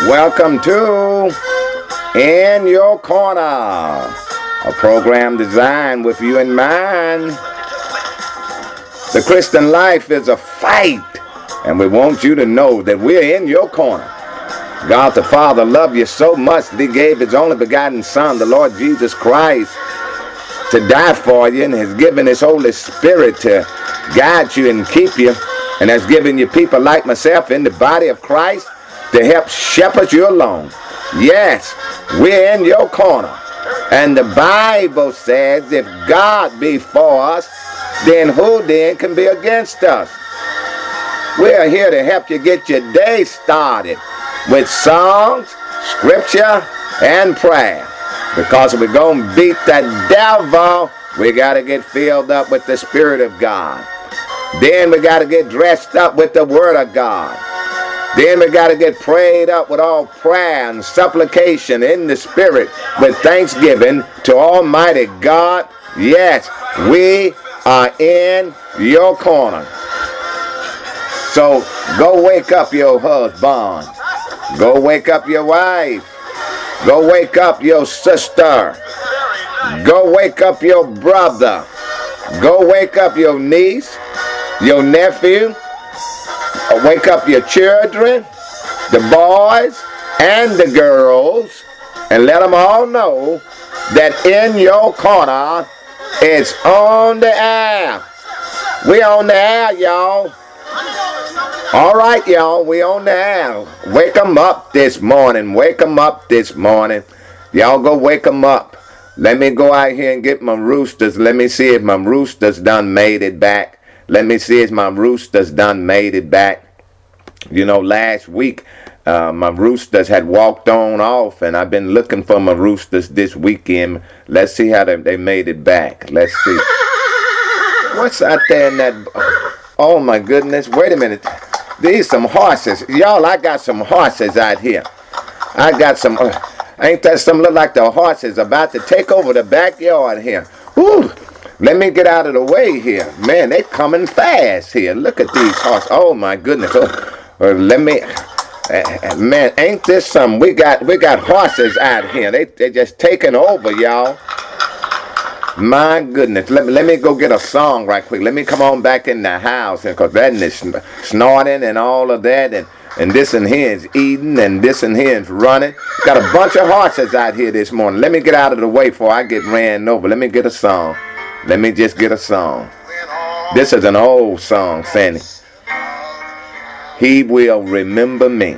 Welcome to In Your Corner, a program designed with you in mind. The Christian life is a fight, and we want you to know that we're in your corner. God the Father loved you so much that he gave his only begotten Son, the Lord Jesus Christ, to die for you, and has given his Holy Spirit to guide you and keep you, and has given you people like myself in the body of Christ to help shepherd you along. Yes, we're in your corner. And the Bible says if God be for us, then who then can be against us? We're here to help you get your day started with songs, scripture, and prayer. Because if we're going to beat that devil, we got to get filled up with the Spirit of God. Then we got to get dressed up with the Word of God. Then we got to get prayed up with all prayer and supplication in the Spirit with thanksgiving to Almighty God. Yes, we are in your corner. So go wake up your husband. Go wake up your wife. Go wake up your sister. Go wake up your brother. Go wake up your niece, your nephew. Wake up your children, the boys and the girls, and let them all know that In Your Corner is on the air. We on the air, y'all. All right, y'all, we on the air. Wake them up this morning. Wake them up this morning. Y'all go wake them up. Let me go out here and get my roosters. Let me see if my roosters done made it back. Let me see if my roosters done made it back. You know, last week, my roosters had walked on off, and I've been looking for my roosters this weekend. Let's see how they made it back. Let's see. What's out there in that? Oh, my goodness. Wait a minute. These some horses. Y'all, I got some horses out here. I got some. Ain't that something look like the horses about to take over the backyard here? Whew. Let me get out of the way here. Man, they coming fast here. Look at these horses. Oh, my goodness. Let me, man, ain't this something? We got horses out here. They just taking over, y'all. My goodness. Let me go get a song right quick. Let me come on back in the house, because that is snorting and all of that, and this and here is eating, and this and here is running. Got a bunch of horses out here this morning. Let me get out of the way before I get ran over. Let me get a song. Let me just get a song. This is an old song, Sandy. He will remember me.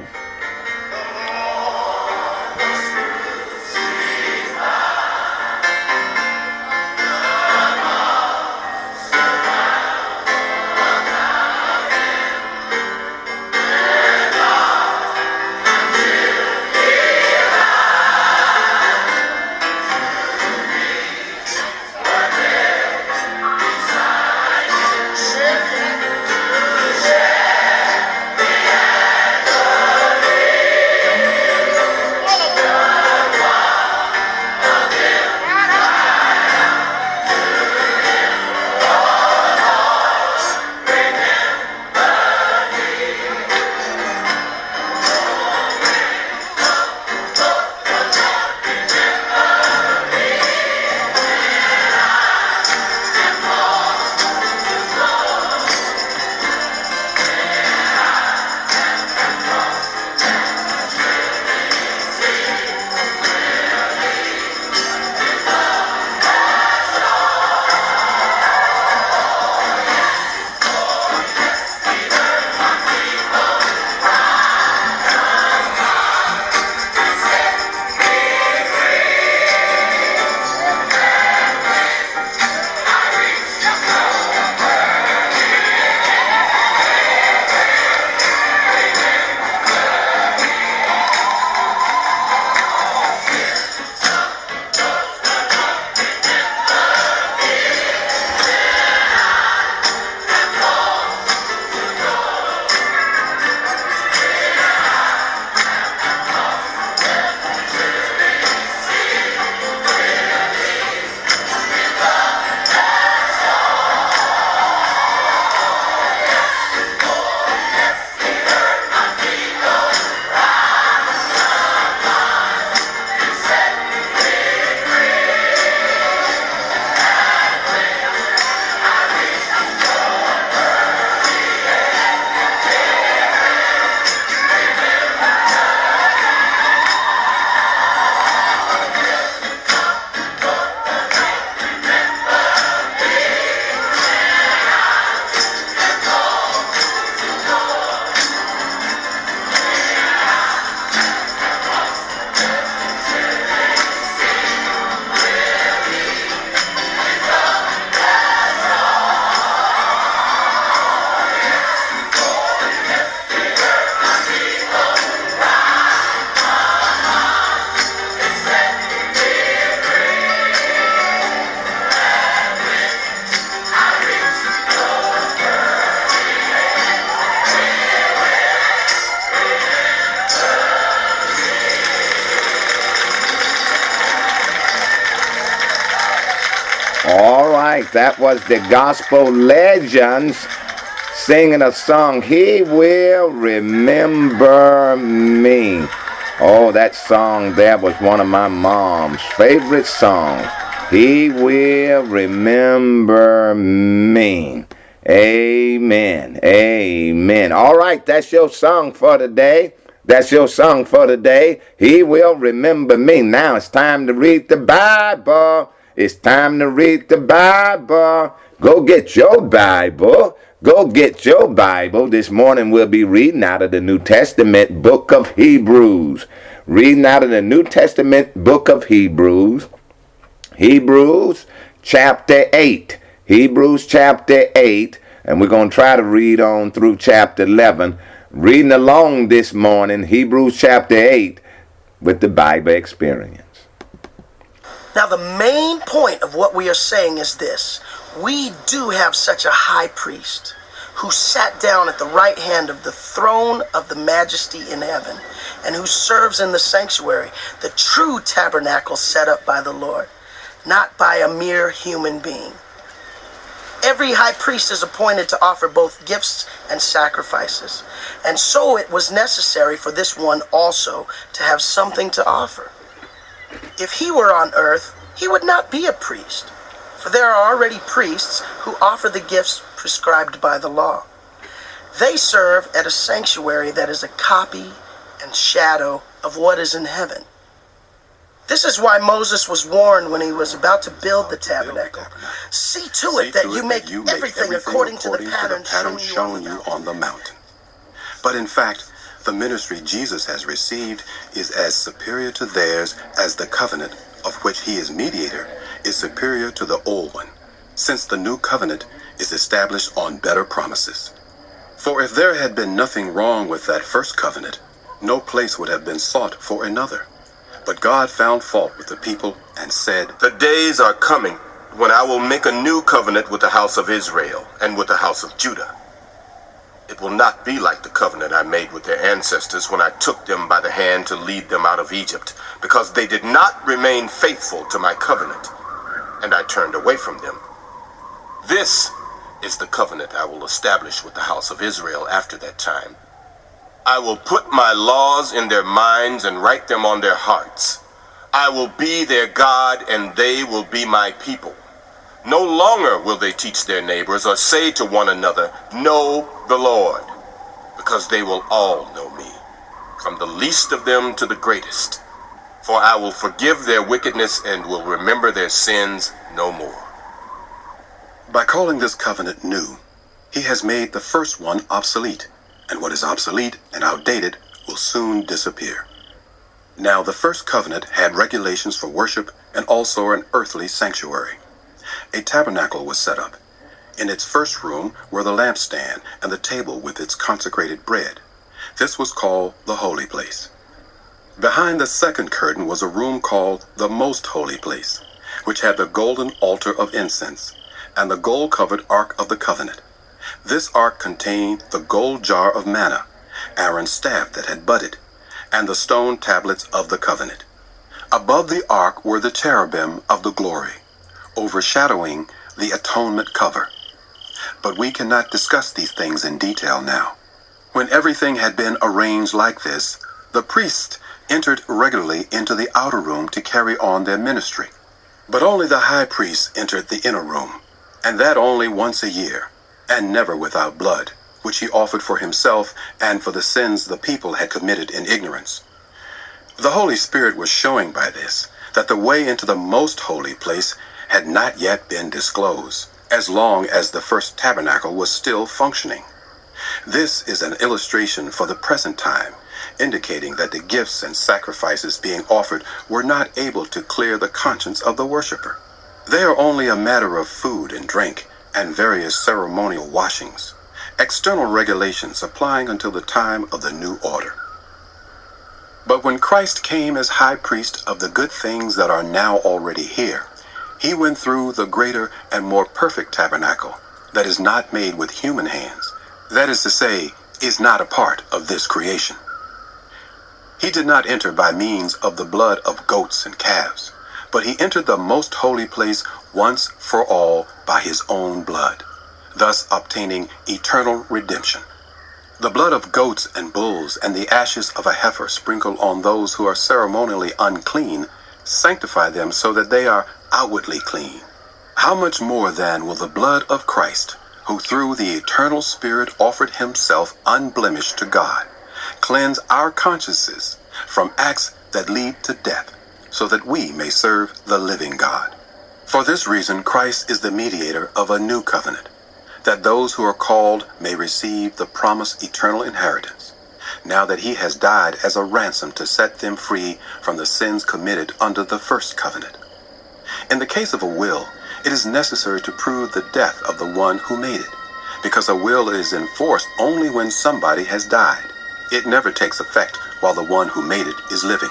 All right, that was the Gospel Legends singing a song, He Will Remember Me. Oh, that song there was one of my mom's favorite songs. He will remember me. Amen. Amen. All right, that's your song for today. That's your song for today. He will remember me. Now it's time to read the Bible. It's time to read the Bible. Go get your Bible. Go get your Bible. This morning we'll be reading out of the New Testament book of Hebrews. Reading out of the New Testament book of Hebrews. Hebrews chapter 8. Hebrews chapter 8. And we're going to try to read on through chapter 11. Reading along this morning, Hebrews chapter 8 with the Bible Experience. Now, the main point of what we are saying is this. We do have such a high priest who sat down at the right hand of the throne of the majesty in heaven and who serves in the sanctuary, the true tabernacle set up by the Lord, not by a mere human being. Every high priest is appointed to offer both gifts and sacrifices, and so it was necessary for this one also to have something to offer. If he were on earth, he would not be a priest, for there are already priests who offer the gifts prescribed by the law. They serve at a sanctuary that is a copy and shadow of what is in heaven. This is why Moses was warned when he was about to build the tabernacle. See to it that you make everything according to the pattern shown you on the mountain. But in fact, the ministry Jesus has received is as superior to theirs as the covenant of which he is mediator is superior to the old one, since the new covenant is established on better promises. For if there had been nothing wrong with that first covenant, no place would have been sought for another. But God found fault with the people and said, The days are coming when I will make a new covenant with the house of Israel and with the house of Judah. It will not be like the covenant I made with their ancestors when I took them by the hand to lead them out of Egypt, because they did not remain faithful to my covenant, and I turned away from them. This is the covenant I will establish with the house of Israel after that time. I will put my laws in their minds and write them on their hearts. I will be their God, and they will be my people. No longer will they teach their neighbors or say to one another, Know the Lord, because they will all know me, from the least of them to the greatest. For I will forgive their wickedness and will remember their sins no more. By calling this covenant new, he has made the first one obsolete, and what is obsolete and outdated will soon disappear. Now the first covenant had regulations for worship and also an earthly sanctuary. A tabernacle was set up. In its first room were the lampstand and the table with its consecrated bread. This was called the holy place. Behind the second curtain was a room called the most holy place, which had the golden altar of incense and the gold-covered ark of the covenant. This ark contained the gold jar of manna, Aaron's staff that had budded, and the stone tablets of the covenant. Above the ark were the cherubim of the glory, overshadowing the atonement cover. But we cannot discuss these things in detail now. When everything had been arranged like this, the priests entered regularly into the outer room to carry on their ministry. But only the high priest entered the inner room, and that only once a year, and never without blood, which he offered for himself and for the sins the people had committed in ignorance. The Holy Spirit was showing by this that the way into the most holy place had not yet been disclosed, as long as the first tabernacle was still functioning. This is an illustration for the present time, indicating that the gifts and sacrifices being offered were not able to clear the conscience of the worshiper. They are only a matter of food and drink and various ceremonial washings, external regulations applying until the time of the new order. But when Christ came as high priest of the good things that are now already here, he went through the greater and more perfect tabernacle that is not made with human hands, that is to say, is not a part of this creation. He did not enter by means of the blood of goats and calves, but he entered the most holy place once for all by his own blood, thus obtaining eternal redemption. The blood of goats and bulls and the ashes of a heifer sprinkled on those who are ceremonially unclean sanctify them so that they are outwardly clean. How much more then will the blood of Christ, who through the eternal Spirit offered himself unblemished to God, cleanse our consciences from acts that lead to death, so that we may serve the living God. For this reason Christ is the mediator of a new covenant, that those who are called may receive the promised eternal inheritance, now that he has died as a ransom to set them free from the sins committed under the first covenant. In the case of a will, it is necessary to prove the death of the one who made it, because a will is enforced only when somebody has died. It never takes effect while the one who made it is living.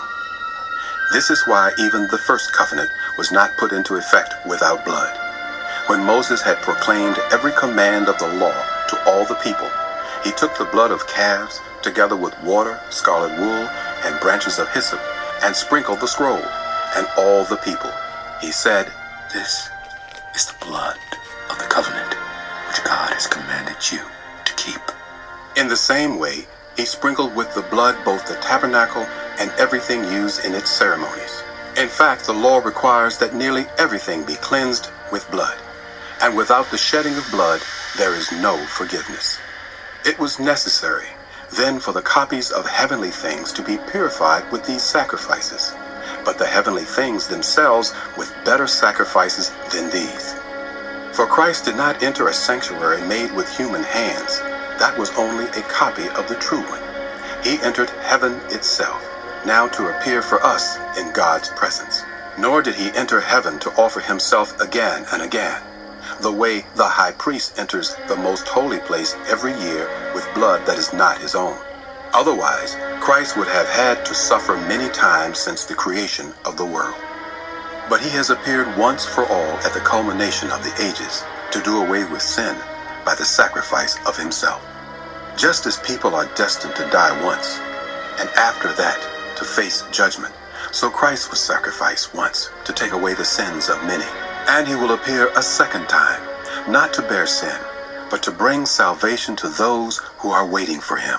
This is why even the first covenant was not put into effect without blood. When Moses had proclaimed every command of the law to all the people, he took the blood of calves, together with water, scarlet wool, and branches of hyssop, and sprinkled the scroll, and all the people. He said, "This is the blood of the covenant which God has commanded you to keep." In the same way, he sprinkled with the blood both the tabernacle and everything used in its ceremonies. In fact, the law requires that nearly everything be cleansed with blood, and without the shedding of blood, there is no forgiveness. It was necessary then for the copies of heavenly things to be purified with these sacrifices, but the heavenly things themselves with better sacrifices than these. For Christ did not enter a sanctuary made with human hands. That was only a copy of the true one. He entered heaven itself, now to appear for us in God's presence. Nor did he enter heaven to offer himself again and again, the way the high priest enters the most holy place every year with blood that is not his own. Otherwise, Christ would have had to suffer many times since the creation of the world. But he has appeared once for all at the culmination of the ages to do away with sin by the sacrifice of himself. Just as people are destined to die once, and after that to face judgment, so Christ was sacrificed once to take away the sins of many. And he will appear a second time, not to bear sin, but to bring salvation to those who are waiting for him.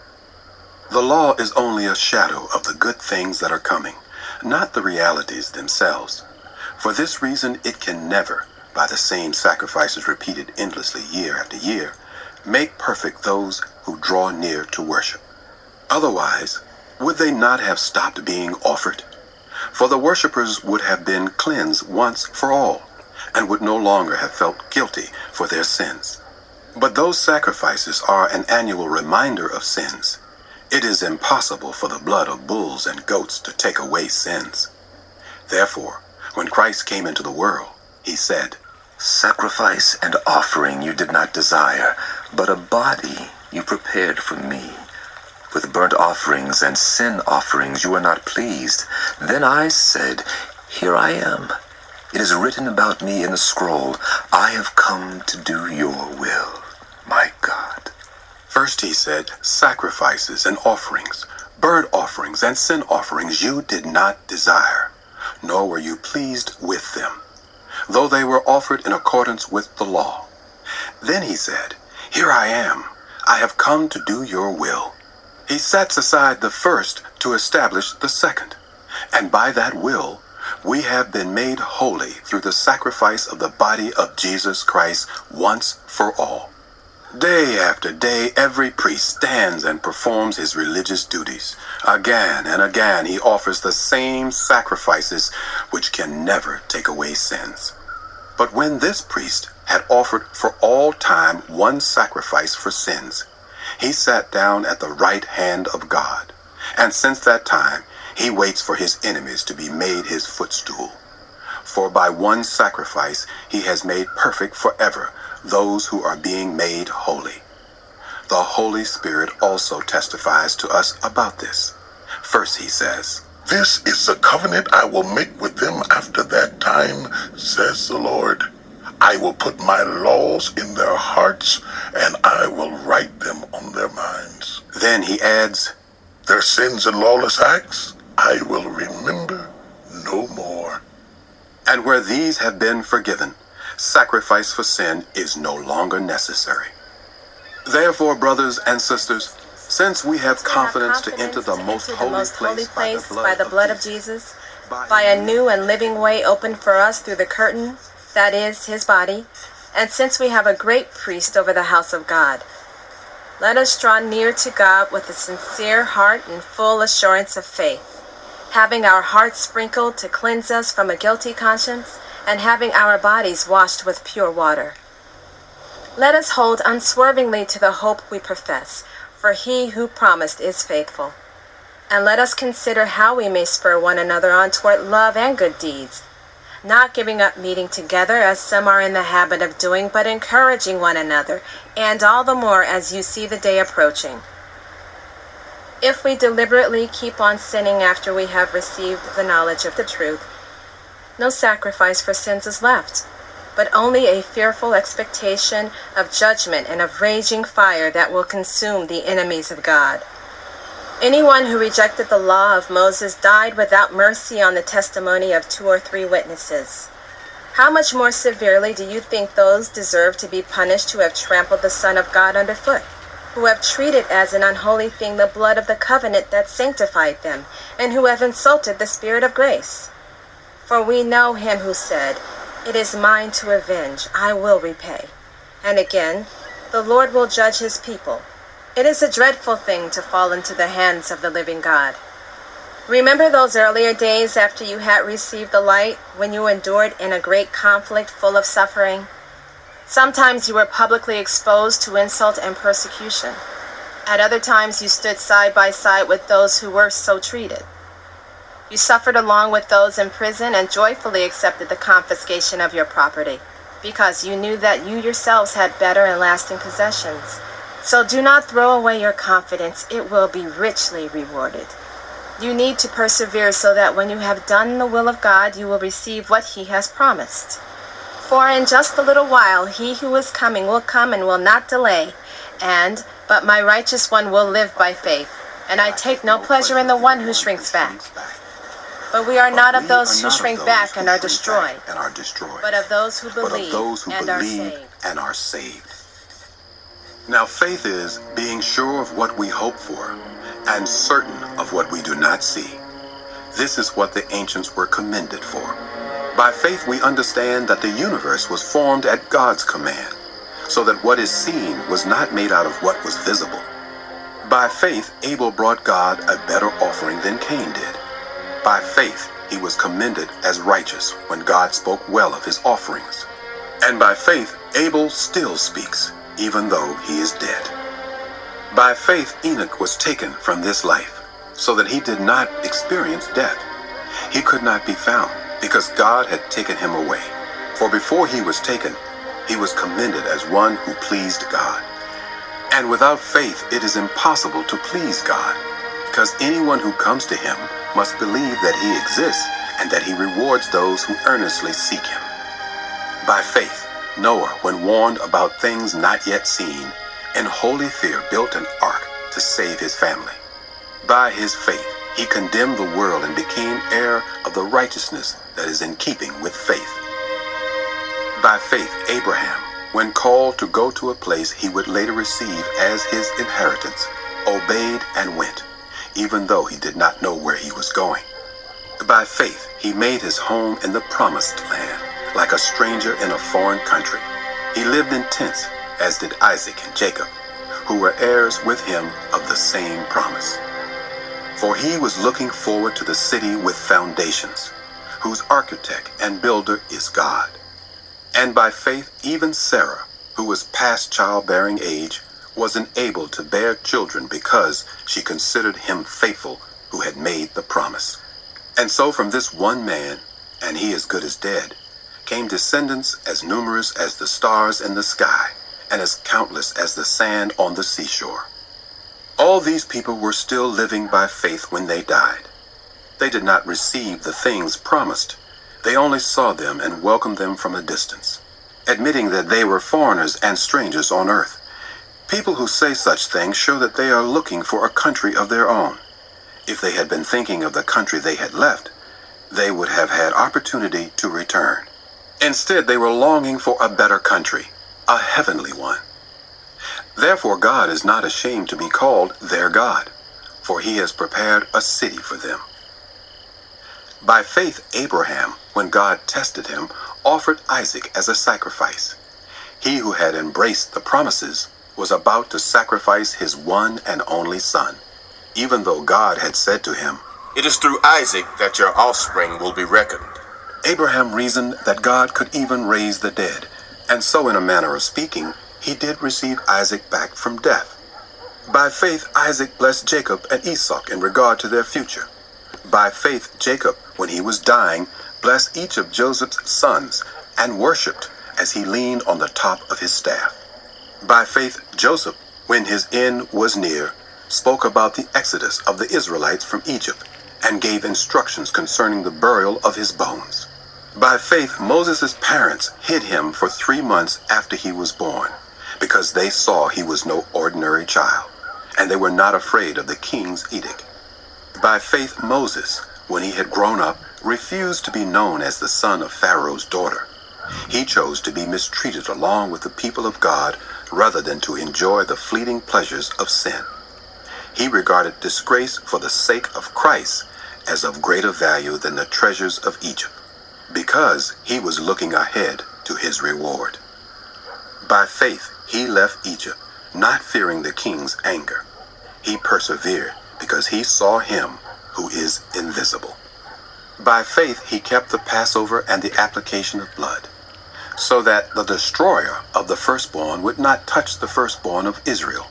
The law is only a shadow of the good things that are coming, not the realities themselves. For this reason, it can never, by the same sacrifices repeated endlessly year after year, make perfect those who draw near to worship. Otherwise, would they not have stopped being offered? For the worshippers would have been cleansed once for all, and would no longer have felt guilty for their sins. But those sacrifices are an annual reminder of sins. It is impossible for the blood of bulls and goats to take away sins. Therefore, when Christ came into the world, he said, "Sacrifice and offering you did not desire, but a body you prepared for me. With burnt offerings and sin offerings you are not pleased. Then I said, Here I am. It is written about me in the scroll, I have come to do your will, my God." First he said, "Sacrifices and offerings, burnt offerings and sin offerings you did not desire, nor were you pleased with them, though they were offered in accordance with the law." Then he said, "Here I am. I have come to do your will." He sets aside the first to establish the second, and by that will, we have been made holy through the sacrifice of the body of Jesus Christ once for all. Day after day, every priest stands and performs his religious duties. Again and again, he offers the same sacrifices which can never take away sins. But when this priest had offered for all time one sacrifice for sins, he sat down at the right hand of God, and since that time he waits for his enemies to be made his footstool. For by one sacrifice he has made perfect forever those who are being made holy. The Holy Spirit also testifies to us about this. First he says, "This is the covenant I will make with them after that time, says the Lord. I will put my laws in their hearts, and I will write them on their minds." Then he adds, "Their sins and lawless acts I will remember no more." And where these have been forgiven, sacrifice for sin is no longer necessary. Therefore, brothers and sisters, since we have confidence to enter the most holy place by the blood of Jesus, by a new and living way opened for us through the curtain, that is, his body, and since we have a great priest over the house of God, let us draw near to God with a sincere heart and full assurance of faith, having our hearts sprinkled to cleanse us from a guilty conscience, and having our bodies washed with pure water. Let us hold unswervingly to the hope we profess, for he who promised is faithful. And let us consider how we may spur one another on toward love and good deeds, not giving up meeting together as some are in the habit of doing, but encouraging one another, and all the more as you see the day approaching. If we deliberately keep on sinning after we have received the knowledge of the truth, no sacrifice for sins is left, but only a fearful expectation of judgment and of raging fire that will consume the enemies of God. Anyone who rejected the law of Moses died without mercy on the testimony of 2 or 3 witnesses. How much more severely do you think those deserve to be punished who have trampled the Son of God underfoot, who have treated as an unholy thing the blood of the covenant that sanctified them, and who have insulted the Spirit of grace? For we know him who said, "It is mine to avenge, I will repay." And again, "The Lord will judge his people." It is a dreadful thing to fall into the hands of the living God. Remember those earlier days after you had received the light, when you endured in a great conflict full of suffering? Sometimes you were publicly exposed to insult and persecution. At other times you stood side by side with those who were so treated. You suffered along with those in prison and joyfully accepted the confiscation of your property, because you knew that you yourselves had better and lasting possessions. So do not throw away your confidence, it will be richly rewarded. You need to persevere so that when you have done the will of God, you will receive what he has promised. For in just a little while, he who is coming will come and will not delay, but my righteous one will live by faith, and I take no pleasure in the one who shrinks back. But we are not of those who shrink back and are destroyed, but of those who believe and are saved. Now faith is being sure of what we hope for and certain of what we do not see. This is what the ancients were commended for. By faith we understand that the universe was formed at God's command, so that what is seen was not made out of what was visible. By faith Abel brought God a better offering than Cain did. By faith he was commended as righteous when God spoke well of his offerings. And by faith Abel still speaks, even though he is dead. By faith Enoch was taken from this life, so that he did not experience death. He could not be found, because God had taken him away. For before he was taken, he was commended as one who pleased God. And without faith it is impossible to please God, because anyone who comes to him must believe that he exists and that he rewards those who earnestly seek him. By faith, Noah, when warned about things not yet seen, in holy fear built an ark to save his family. By his faith, he condemned the world and became heir of the righteousness that is in keeping with faith. By faith, Abraham, when called to go to a place he would later receive as his inheritance, obeyed and went, even though he did not know where he was going. By faith, he made his home in the promised land, like a stranger in a foreign country. He lived in tents, as did Isaac and Jacob, who were heirs with him of the same promise. For he was looking forward to the city with foundations, whose architect and builder is God. And by faith, even Sarah, who was past childbearing age, was enabled to bear children because she considered him faithful who had made the promise. And so from this one man, and he as good as dead, came descendants as numerous as the stars in the sky, and as countless as the sand on the seashore. All these people were still living by faith when they died. They did not receive the things promised. They only saw them and welcomed them from a distance, admitting that they were foreigners and strangers on earth. People who say such things show that they are looking for a country of their own. If they had been thinking of the country they had left, they would have had opportunity to return. Instead, they were longing for a better country, a heavenly one. Therefore, God is not ashamed to be called their God, for he has prepared a city for them. By faith, Abraham, when God tested him, offered Isaac as a sacrifice. He who had embraced the promises was about to sacrifice his one and only son, even though God had said to him, "It is through Isaac that your offspring will be reckoned." Abraham reasoned that God could even raise the dead, and so in a manner of speaking, he did receive Isaac back from death. By faith, Isaac blessed Jacob and Esau in regard to their future. By faith, Jacob, when he was dying, blessed each of Joseph's sons and worshipped as he leaned on the top of his staff. By faith, Joseph, when his end was near, spoke about the exodus of the Israelites from Egypt and gave instructions concerning the burial of his bones. By faith, Moses' parents hid him for 3 months after he was born, because they saw he was no ordinary child, and they were not afraid of the king's edict. By faith, Moses, when he had grown up, refused to be known as the son of Pharaoh's daughter. He chose to be mistreated along with the people of God rather than to enjoy the fleeting pleasures of sin. He regarded disgrace for the sake of Christ as of greater value than the treasures of Egypt, because he was looking ahead to his reward. By faith, he left Egypt, not fearing the king's anger. He persevered because he saw him who is invisible. By faith, he kept the Passover and the application of blood, so that the destroyer of the firstborn would not touch the firstborn of Israel.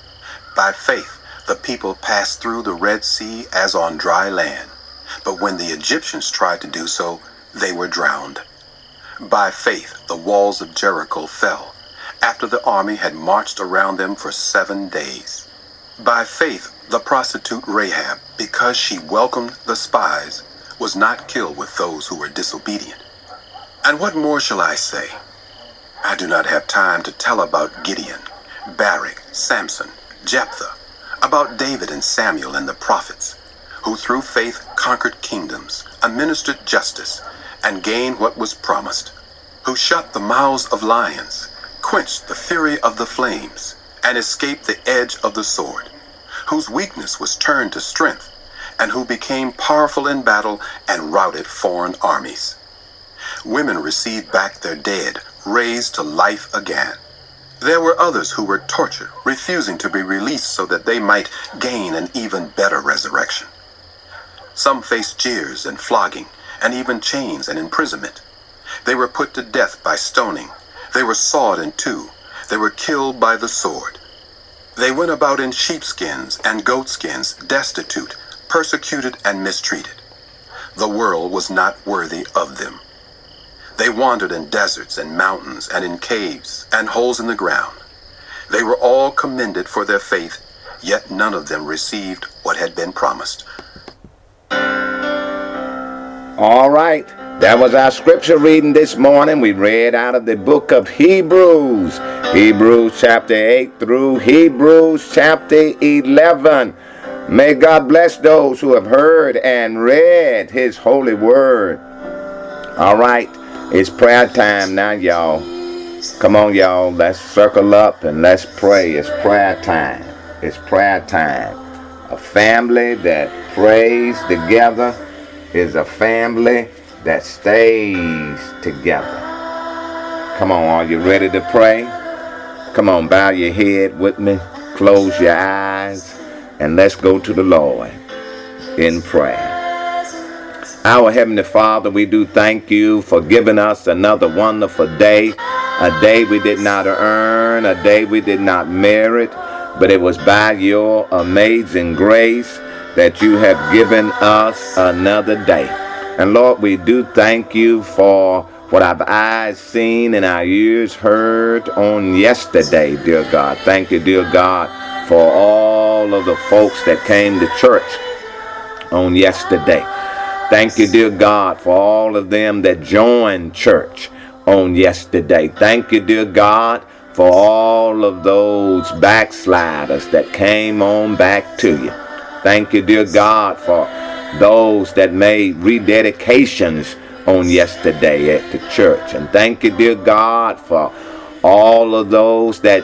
By faith, the people passed through the Red Sea as on dry land, but when the Egyptians tried to do so, they were drowned. By faith, the walls of Jericho fell, after the army had marched around them for 7 days. By faith, the prostitute Rahab, because she welcomed the spies, was not killed with those who were disobedient. And what more shall I say? I do not have time to tell about Gideon, Barak, Samson, Jephthah, about David and Samuel and the prophets, who through faith conquered kingdoms, administered justice, and gained what was promised, who shut the mouths of lions, quenched the fury of the flames, and escaped the edge of the sword, whose weakness was turned to strength, and who became powerful in battle and routed foreign armies. Women received back their dead, raised to life again. There were others who were tortured, refusing to be released so that they might gain an even better resurrection. Some faced jeers and flogging, and even chains and imprisonment. They were put to death by stoning. They were sawed in two. They were killed by the sword. They went about in sheepskins and goatskins, destitute, persecuted and mistreated. The world was not worthy of them. They wandered in deserts and mountains and in caves and holes in the ground. They were all commended for their faith, yet none of them received what had been promised. All right, that was our scripture reading this morning. We read out of the book of Hebrews, Hebrews chapter 8 through Hebrews chapter 11. May God bless those who have heard and read his holy word. All right, it's prayer time now, y'all. Come on, y'all. Let's circle up and let's pray. It's prayer time. It's prayer time. A family that prays together is a family that stays together. Come on, are you ready to pray? Come on, bow your head with me. Close your eyes. And let's go to the Lord in prayer. Our Heavenly Father, we do thank you for giving us another wonderful day. A day we did not earn, a day we did not merit, but it was by your amazing grace that you have given us another day. And Lord, we do thank you for what our eyes seen and our ears heard on yesterday, dear God. Thank you, dear God, for all of the folks that came to church on yesterday. Thank you, dear God, for all of them that joined church on yesterday. Thank you, dear God, for all of those backsliders that came on back to you. Thank you, dear God, for those that made rededications on yesterday at the church. And thank you, dear God, for all of those that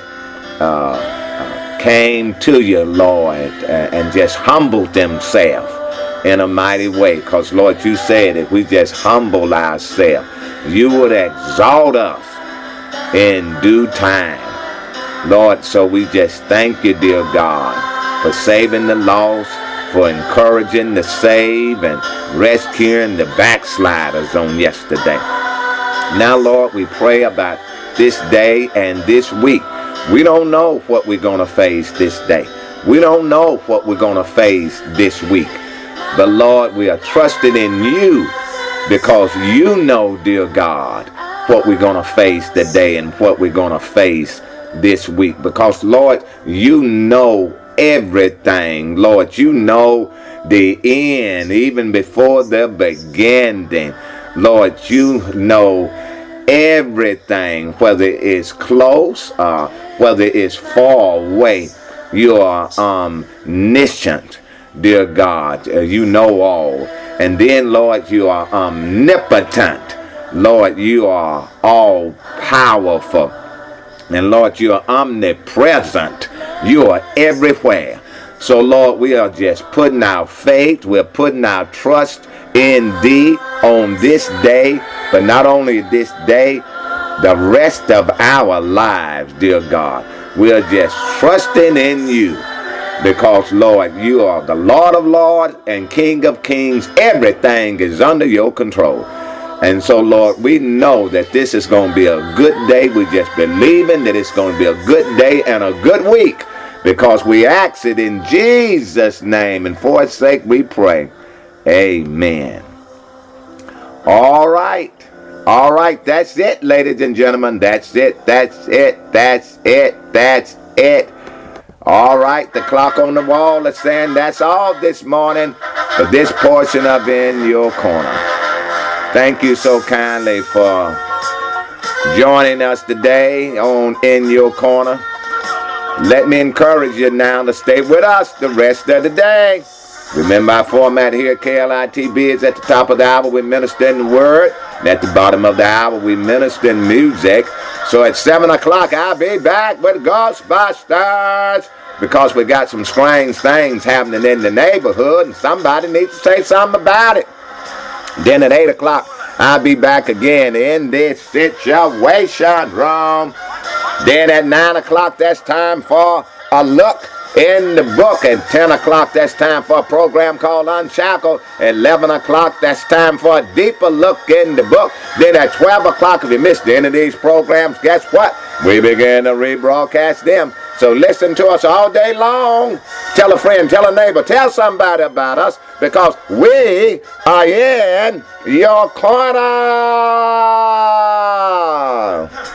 came to you, Lord, and just humbled themselves in a mighty way. Because, Lord, you said if we just humble ourselves, you would exalt us in due time. Lord, so we just thank you, dear God, for saving the lost, for encouraging the saved, and rescuing the backsliders on yesterday. Now, Lord, we pray about this day and this week. We don't know what we're going to face this day. We don't know what we're going to face this week. But, Lord, we are trusting in you because you know, dear God, what we're going to face today and what we're going to face this week. Because, Lord, you know everything. Lord, you know the end even before the beginning. Lord, you know everything, whether it's close or whether it's far away. You are omniscient, dear God. You know all. And then, Lord, you are omnipotent. Lord, you are all powerful. And Lord, you are omnipresent. You are everywhere. So, Lord, we are just putting our faith, we're putting our trust in thee on this day, but not only this day, the rest of our lives, dear God. We are just trusting in you because, Lord, you are the Lord of Lords and King of Kings. Everything is under your control. And so, Lord, we know that this is going to be a good day. We're just believing that it's going to be a good day and a good week because we ask it in Jesus' name. And for its sake we pray. Amen. All right. All right. That's it, ladies and gentlemen. That's it. That's it. That's it. That's it. All right. The clock on the wall is saying that's all this morning for this portion of In Your Corner. Thank you so kindly for joining us today on In Your Corner. Let me encourage you now to stay with us the rest of the day. Remember our format here at KLITB is at the top of the hour we minister in the word. And at the bottom of the hour we minister in music. So at 7 o'clock I'll be back with Ghostbusters because we got some strange things happening in the neighborhood and somebody needs to say something about it. Then at 8 o'clock, I'll be back again in this situation room. Then at 9 o'clock, that's time for a look in the book. At 10 o'clock, that's time for a program called Unshackled. At 11 o'clock, that's time for a deeper look in the book. Then at 12 o'clock, if you missed any of these programs, guess what? We begin to rebroadcast them. So listen to us all day long. Tell a friend, tell a neighbor, tell somebody about us because we are in your corner.